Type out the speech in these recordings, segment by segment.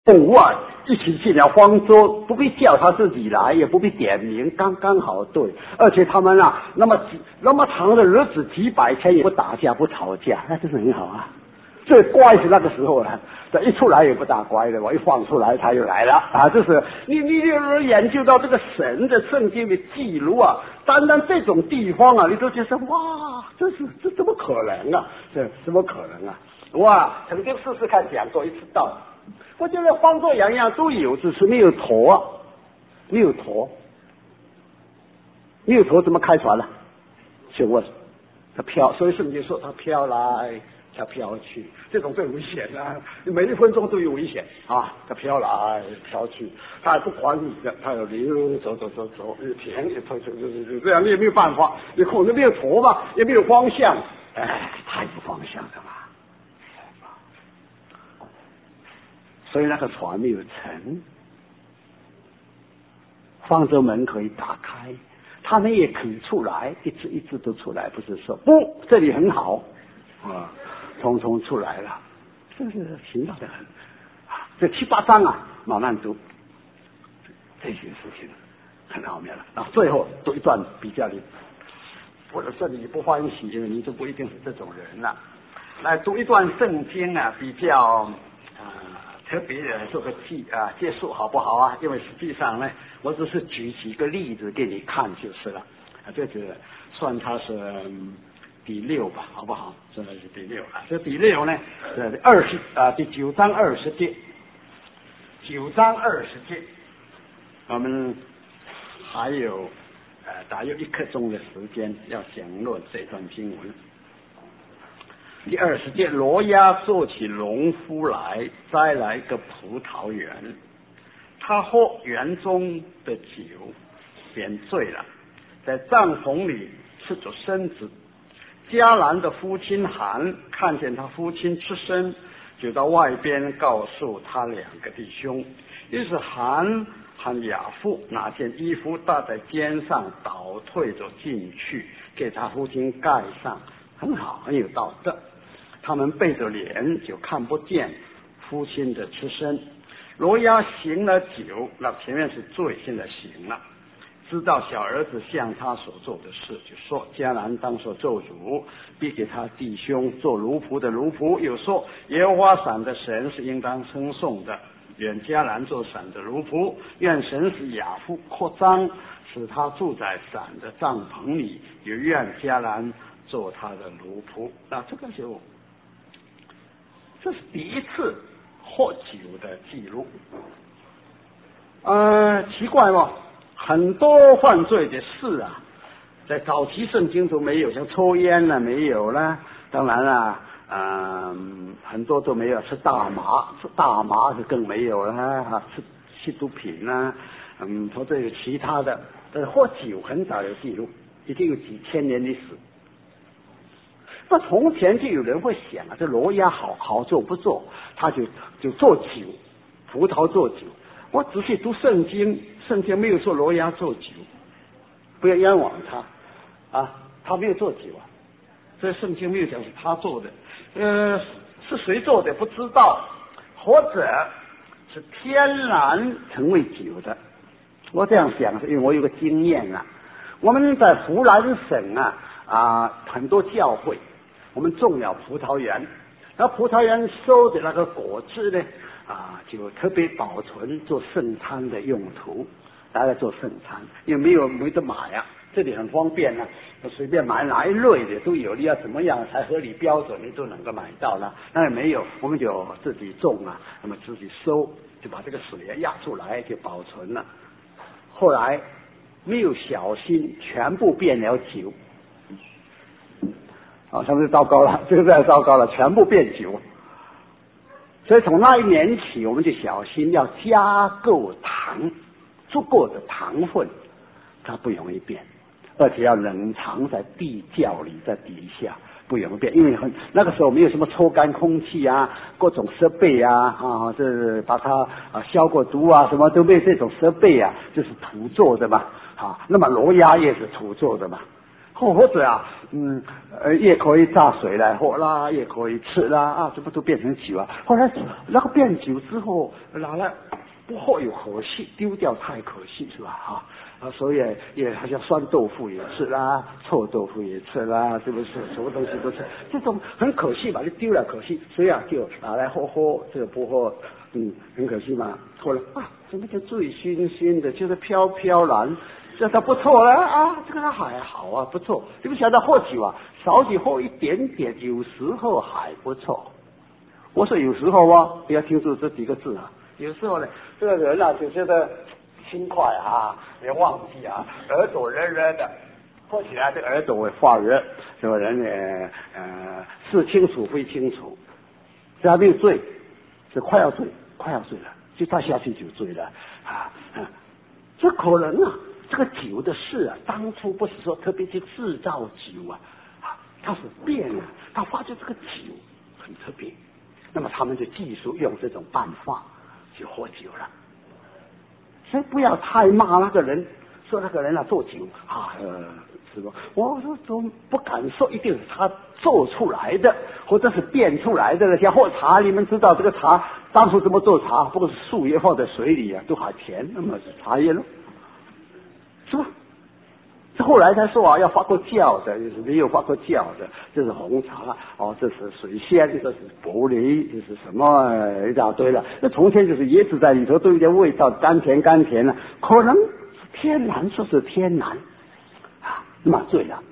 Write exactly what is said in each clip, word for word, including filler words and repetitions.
动物啊一起进了方舟，不必叫他自己来，也不必点名，刚刚好对。而且他们啊，那么那么长的日子，几百天也不打架不吵架，那真是很好啊。最乖是那个时候了，这一出来也不大乖的，我一放出来他又来了啊！就是你你你研究到这个神的圣经的记录啊，单单这种地方啊，你都觉得哇，这是这怎么可能啊？这怎么可能啊？哇，曾经试试看讲过一次道，我觉得方舟样样都有，只是没有舵啊，没有舵，没有舵怎么开船呢、啊？请问，它飘，所以圣经说它飘来。它飘去，这种最危险啊！每一分钟都有危险啊！它飘来飘去，它还不管你的，它有流走走走走，一停一退退退，这样你也没有办法，你控制没有舵嘛，也没有方向，哎，太有方向的嘛。所以那个船没有沉，方舟门可以打开，他们也肯出来，一只一只都出来，不是说不，这里很好啊。通通出来了，真是奇妙的很啊！这七八章啊，慢慢读这些事情，很奥妙了。啊，最后读一段比较你，或者说你不欢喜，因为你就不一定是这种人了。来读一段圣经啊，比较啊、呃、特别的做个记啊结束好不好啊？因为实际上呢，我只是举几个例子给你看就是了。啊，这个算它是。嗯第六吧，好不好？这是第六啊。这第六呢，呃，二十啊，第九章二十节，九章二十节，我们还有呃大约一刻钟的时间要讲论这段经文。第二十节，罗亚做起农夫来，摘来个葡萄园，他喝园中的酒，便醉了，在帐篷里赤着身子。迦兰的父亲韩看见他父亲吃身，就到外边告诉他两个弟兄。于是韩和亚父拿件衣服搭在肩上，倒退着进去，给他父亲盖上，很好，很有道德。他们背着脸，就看不见父亲的吃身。罗亚行了酒，那前面是罪，现在行了。知道小儿子向他所做的事，就说迦南当作咒诅，必给他弟兄做奴仆的奴仆。又说耶和华闪的神是应当称颂的，愿迦南做闪的奴仆，愿神使亚父扩张，使他住在闪的帐篷里，也愿迦南做他的奴仆。那这个就这是第一次喝酒的记录。呃，奇怪吗？很多犯罪的事啊，在早期圣经都没有，像抽烟了没有了，当然了，嗯，很多都没有，吃大麻，吃大麻就更没有了哈，吃吸毒品啦，嗯，或者有其他的，但是喝酒很早有记录，已经有几千年历史。那从前就有人会想啊，这罗亚好好做不做，他就就做酒，葡萄做酒。我仔细读圣经，圣经没有说罗亚做酒，不要冤枉他啊，他没有做酒啊，所以圣经没有讲是他做的，呃，是谁做的不知道，或者是天然成为酒的。我这样想是因为我有个经验啊，我们在湖南省啊啊很多教会，我们种了葡萄园，那葡萄园收的那个果汁呢啊，就特别保存做圣餐的用途，大家做圣餐，因为没有没得买啊，这里很方便啊，随便买哪一类的都有，你要怎么样才合理标准，你都能够买到了。那也没有，我们就自己种啊，那么自己收，就把这个水压出来就保存了。后来没有小心，全部变了酒，啊，是不是糟糕了？这个太糟糕了，全部变酒。所以从那一年起，我们就小心要加够糖，足够的糖分，它不容易变，而且要冷藏在地窖里，在底下不容易变，因为很那个时候没有什么抽干空气啊，各种设备啊，啊，这把它啊消过毒啊，什么都没有这种设备啊，就是土做的嘛，啊，那么罗亚也是土做的嘛。 或或者啊，嗯，呃，也可以榨水来喝啦，也可以吃啦，啊，这不都变成酒啊？后来那个变酒之后，拿来不喝有可惜，丢掉太可惜是吧？啊啊，所以也好像酸豆腐也吃啦，臭豆腐也吃啦，是不是？什么东西都吃，这种很可惜吧？就丢了可惜，所以啊，就拿来喝喝，这个不喝，嗯，很可惜嘛。后来啊，怎么就醉醺醺的，就是飘飘然。这他不错了啊，这个还好啊，不错。你不晓得喝酒啊，少许喝一点点，有时候还不错。我说有时候啊，不要听住这几个字啊。有时候呢，这个人啊就觉得轻快啊，别忘记啊，耳朵热热的，喝起来这个耳朵会发热，这个人呢，呃，是清楚非清楚，只要没有醉，是快要醉，快要醉了，就再下去就醉了啊。嗯，这可能啊。这个酒的事啊，当初不是说特别去制造酒啊，啊，它是变了，他发觉这个酒很特别，那么他们就技术用这种办法去喝酒了。所以不要太骂那个人，说那个人啊做酒啊，呃，是吧？我说总不敢说一定是他做出来的，或者是变出来的。像喝茶，你们知道这个茶当初怎么做茶？不过是树叶放在水里啊，都还甜，那么是茶叶喽。是吧？这后来才说啊，要发过酵的，就是没有发过酵的，这是红茶哦，这是水仙，这是玻璃，这是什么一大堆了。那从前就是椰子在里头都有点味道，甘甜甘甜的，可能是天然，说是天然啊，那么醉了，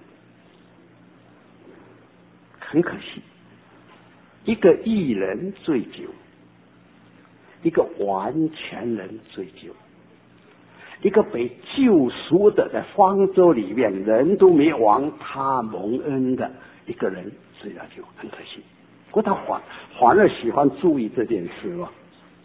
很可惜，一个艺人醉酒，一个完全人醉酒。一个被救赎的，在方舟里面人都没亡，他蒙恩的一个人，所以他就很可惜。不过他反反而喜欢注意这件事了。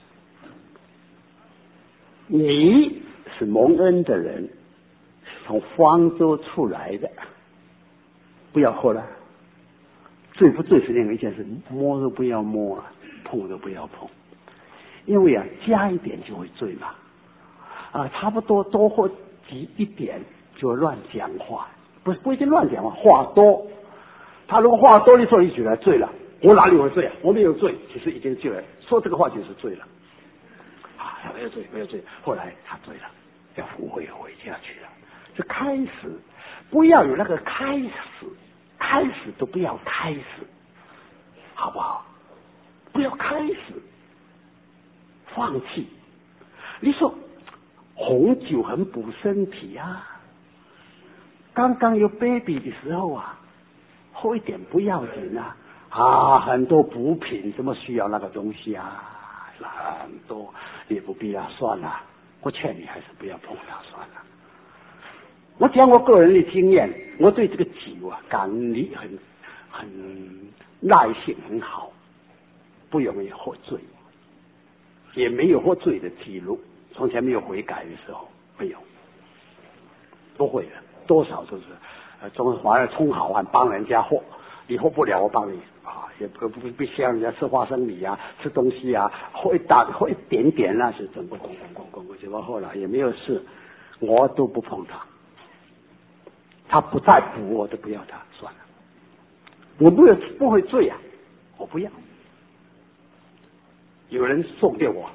你是蒙恩的人，是从方舟出来的，不要喝了。醉不醉是另外一件事，摸都不要摸啊，碰都不要碰，因为啊，加一点就会醉嘛。啊，差不多多喝几一点就乱讲话，不是不一定乱讲话，话多。他如果话多，你说你起来醉了，我哪里会醉啊？我没有醉，其实已经醉了。说这个话就是醉了。啊，他没有醉，没有醉。后来他醉了，要复回回家去了。这开始不要有那个开始，开始都不要开始，好不好？不要开始，放弃。你说。红酒很补身体啊，刚刚有 baby 的时候啊，喝一点不要紧啊，啊，很多补品什么需要那个东西啊，很多也不必要，算了，我劝你还是不要碰它算了。我讲我个人的经验，我对这个酒啊感力很很耐性很好，不容易喝醉，也没有喝醉的记录。从前没有悔改的时候，没有，不会的，多少都是，呃，总反而充好汉帮人家喝，你喝不了我帮你啊，也不不不像人家吃花生米啊，吃东西啊，喝一打喝一点点那是怎么咣咣咣咣，结果后来也没有事，我都不碰他，他不再补我都不要他，算了，我不会不会醉啊，我不要，有人送给我。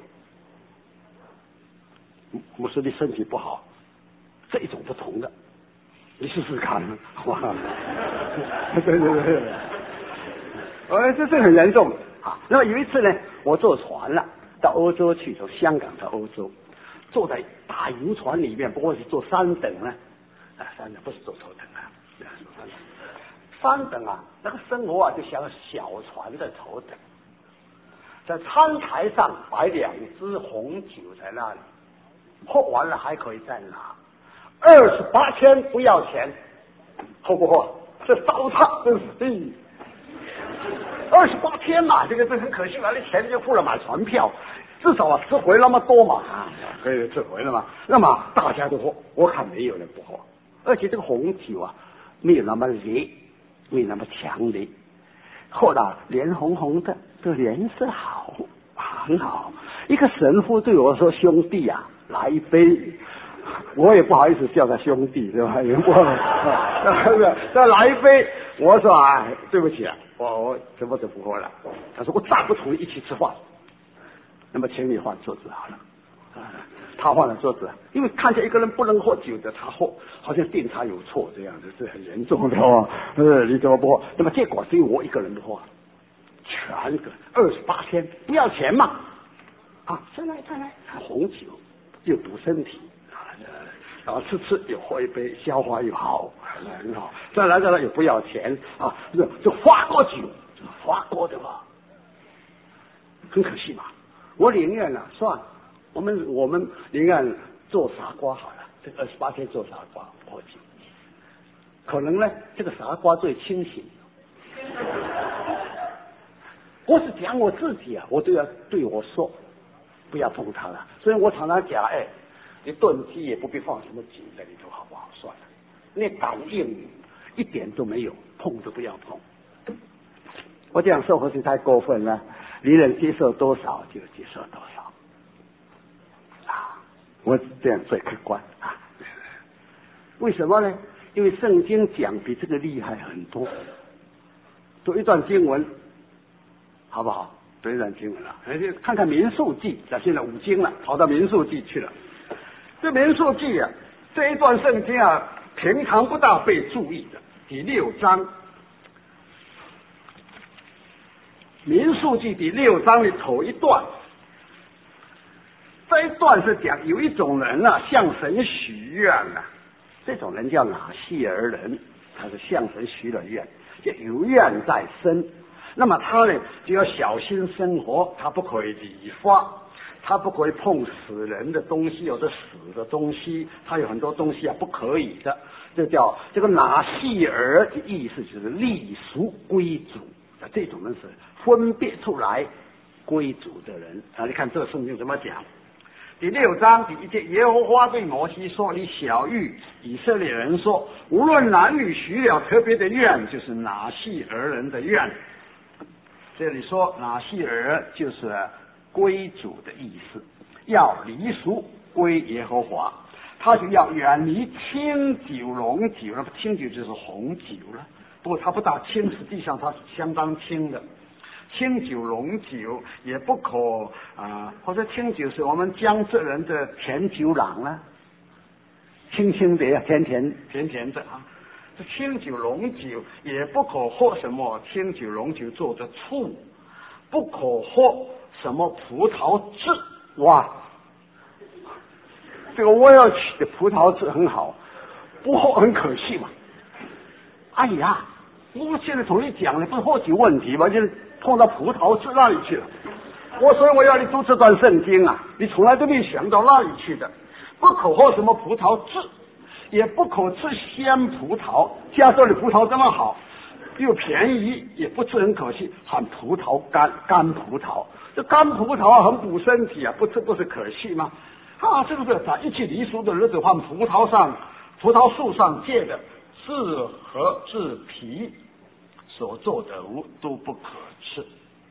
牧师的身体不好，这一种不同的，你试试看，哇！对对对，呃，这这很严重啊。那么有一次呢，我坐船了，到欧洲去，从香港到欧洲，坐在大游船里面，不过是坐三等呢，啊，三等不是坐头等啊，三等，三等啊，那个生活啊，就像小船的头等，在餐台上摆两支红酒在那里。喝完了还可以再拿，二十八天不要钱，喝不喝？这糟蹋，真是的。二十八天嘛，这个这很可惜，完了钱就付了买船票，至少啊吃回那么多嘛，啊，可以吃回了嘛。那么大家都喝，我看没有人不喝，而且这个红酒啊没有那么烈，没有那么强烈，喝了脸红红的，这脸色好，很好。一个神父对我说：“兄弟啊。”来一杯， 我也不好意思叫他兄弟，对吧？也不好意思，再来一杯。我说啊，对不起啊，我我怎么都不喝了。他说我再不同意一起吃饭。那么请你换桌子好了。啊，他换了桌子，因为看见一个人不能喝酒的，他喝好像定他有错这样子，这很严重的哦。呃，你怎么不喝？那么结果只有我一个人不喝，全个二十八天不要钱嘛。啊，再来再来，红酒又补身体啊，然后吃吃又喝一杯，消化又好，很好。再来再来也不要钱啊，这这法国酒，法国的嘛，很可惜嘛。我宁愿呢、啊，算了，我们我们宁愿做傻瓜好了，这二十八天做傻瓜不喝酒，可能呢这个傻瓜最清醒。我是讲我自己啊，我都要对我说。不要碰它了，所以我常常讲，哎，你炖鸡也不必放什么酒在里头，好不好？算了，那感应一点都没有，碰都不要碰。我这样说或许太过分了，你能接受多少就接受多少啊！我这样最客观啊。为什么呢？因为圣经讲比这个厉害很多。读一段经文，好不好？读一段经文了，看看民数记，现在五经了，跑到民数记去了。这民数记啊，这一段圣经啊，平常不大被注意的。第六章，民数记第六章的头一段，这一段是讲有一种人啊，向神许愿啊，这种人叫拿细耳人，他是向神许了愿，就有愿在身。那么他呢就要小心生活，他不可以理发，他不可以碰死人的东西，有的死的东西，他有很多东西啊不可以的。这叫这个拿细耳的意思就是立俗归主，这种人是分别出来归主的人啊。你看这个圣经怎么讲？第六章第一节，耶和华对摩西说：“你晓谕以色列人说，无论男女许了特别的愿，就是拿细耳人的愿。”这里说拿细耳就是归主的意思，要离俗归耶和华，他就要远离清酒浓酒了，清酒就是红酒了，不过它不大清，实际上它是相当清的。清酒浓酒也不可啊、呃，或者清酒是我们江浙人的甜酒郎啊，清清的甜甜甜甜的啊。这清酒浓酒也不可喝什么清酒浓酒做的醋，不可喝什么葡萄汁。哇，这个我要取的葡萄汁很好，不喝很可惜嘛。哎呀，我现在同你讲的不是喝酒问题嘛，就是碰到葡萄汁那里去了。我所以我要你读这段圣经啊，你从来都没想到那里去的。不可喝什么葡萄汁，也不可吃鲜葡萄，加州的葡萄这么好，又便宜，也不吃很可惜，喊葡萄干干葡萄。这干葡萄啊，很补身体啊，不吃不是可惜吗？啊，这个是他一起离俗的日子，换葡萄上葡萄树上结的自核自皮所做的物都不可吃。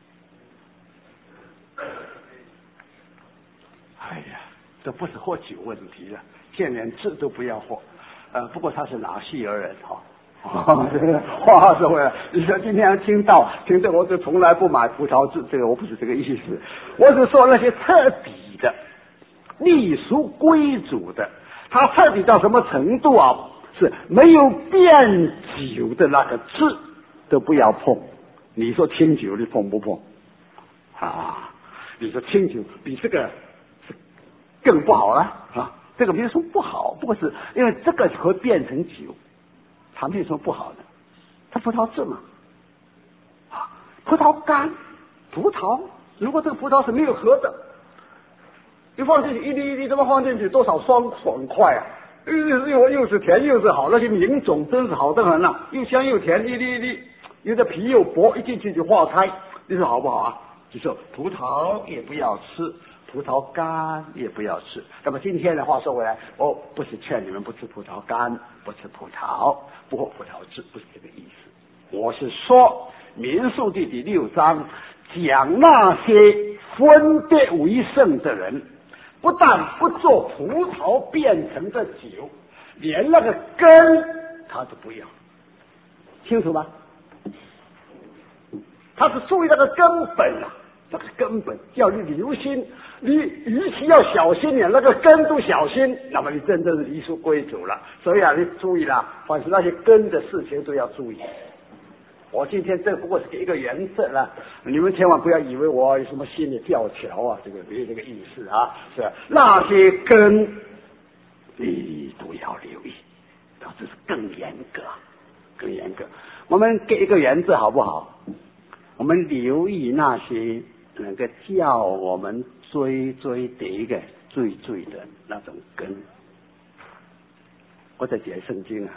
哎呀，这不是喝酒问题了，现连汁都不要喝。呃，不过他是拿细耳人哈。哦，这个话说回来，你说今天听到听到，我就从来不买葡萄汁，这个我不是这个意思，我是说那些彻底的立俗归主的，他彻底到什么程度啊？是没有变酒的那个汁都不要碰。你说清酒你碰不碰啊？你说清酒比这个更不好了啊！这个没有什么不好，不过是因为这个会变成酒，它没有什么不好的，它葡萄汁嘛，啊，葡萄干，葡萄，如果这个葡萄是没有核的，你放进去一粒一粒这么放进去，多少爽爽快啊！又又又是甜又是好，那些名种真是好得很啊，又香又甜，一粒一粒，有的皮又薄，一进去就化开，你说好不好啊？就说葡萄也不要吃，葡萄干也不要吃。那么今天的话说回来，我不是劝你们不吃葡萄干，不吃葡萄，不喝葡萄汁，不是这个意思。我是说民数记第六章讲那些分别为圣的人， 不但不做葡萄变成的酒，连那个根他都不要，清楚吗？他是注意那个根本啊，这个根本要你留心，你与其要小心，连那个根都小心，那么你真正是离俗归主了。所以啊，你注意了，凡是那些根的事情都要注意。我今天这不过是给一个原则了，你们千万不要以为我有什么新的教条啊，这个没有这个意思啊，是吧？那些根你都要留意，这是更严格，更严格。我们给一个原则好不好？我们留意那些能够叫我们追追的一个追追的那种根。我在解圣经啊，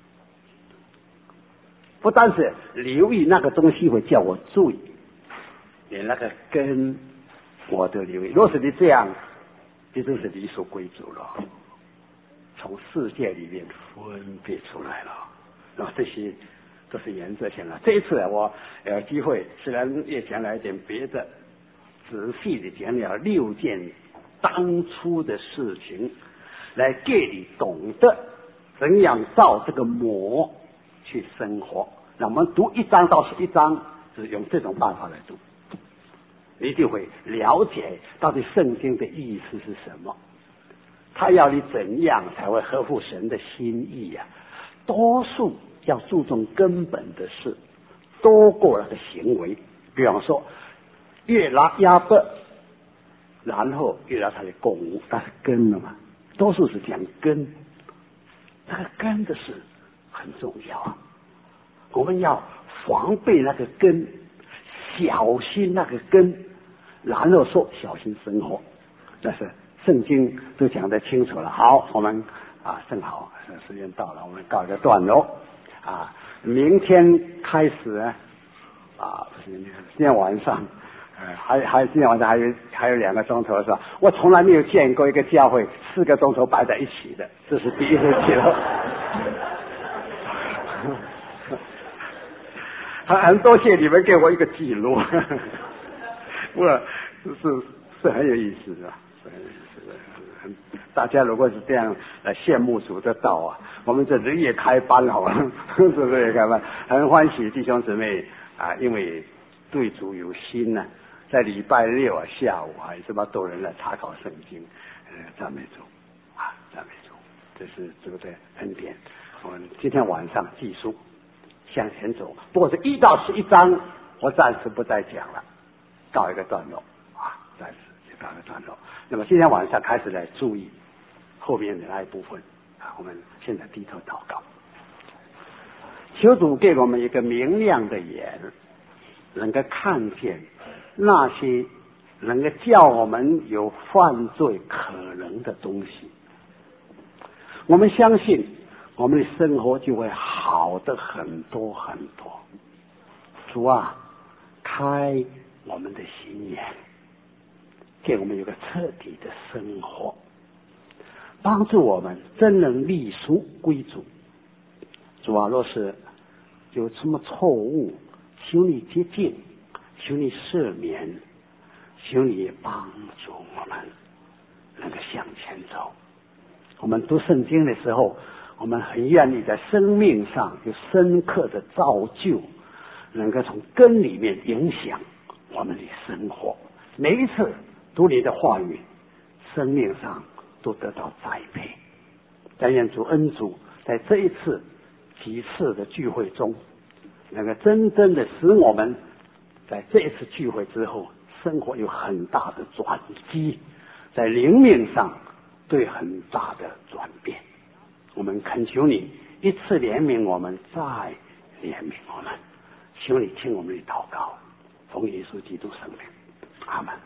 不单是留意那个东西会叫我追，连那个根我都留意。若是你这样，你就是离俗归主了，从世界里面分别出来了。那么这些都是原则性的。这一次我有机会，虽然也讲了一点别的，仔细的讲了六件当初的事情，来给你懂得怎样照这个模去生活。那我们读一章到十一章，是用这种办法来读，你就会了解到底圣经的意思是什么。他要你怎样才会合乎神的心意啊？多数要注重根本的事，多过那个行为。比方说，越拉压迫，然后越拉他的供，那是根了嘛？多数是讲根，那个根的事很重要啊。我们要防备那个根，小心那个根，然后说小心生活。但是圣经都讲得清楚了。好，我们啊，正好时间到了，我们告一个段落啊。明天开始啊，不是明天，今天晚上，呃，还还今天晚上还有还有两个钟头是吧？我从来没有见过一个教会四个钟头摆在一起的，这是第一次见到。很多谢你们给我一个记录，我是是很有意思的，是很有意思的。很大家如果是这样来羡慕主的道啊，我们这日夜开班好了，是不是也开班？很欢喜弟兄姊妹啊，因为对主有心呢、啊，在礼拜六啊下午啊，有这么多人来查考圣经，呃，赞美主啊，赞美主，这是主的恩典。我们今天晚上继续向前走，不过是一到十一章，我暂时不再讲了，告一个段落啊，暂时就告一个段落。那么今天晚上开始来注意后面的那一部分啊，我们现在低头祷告，求主给我们一个明亮的眼，能够看见那些能够叫我们有犯罪可能的东西。我们相信我们的生活就会好的很多很多。主啊，开我们的心眼，给我们有个彻底的生活，帮助我们真能立俗归主。主啊，若是有什么错误，求你洁净，求你赦免，求你帮助我们能够向前走。我们读圣经的时候，我们很愿意在生命上有深刻的造就，能够从根里面影响我们的生活。每一次读你的话语，生命上都得到栽培。但愿主恩主在这一次几次的聚会中，能够真正的使我们在这一次聚会之后，生活有很大的转机，在灵命上对很大的转变。我们恳求你一次怜悯我们，再怜悯我们，求你听我们的祷告，奉耶稣基督圣名，阿们。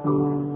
啊。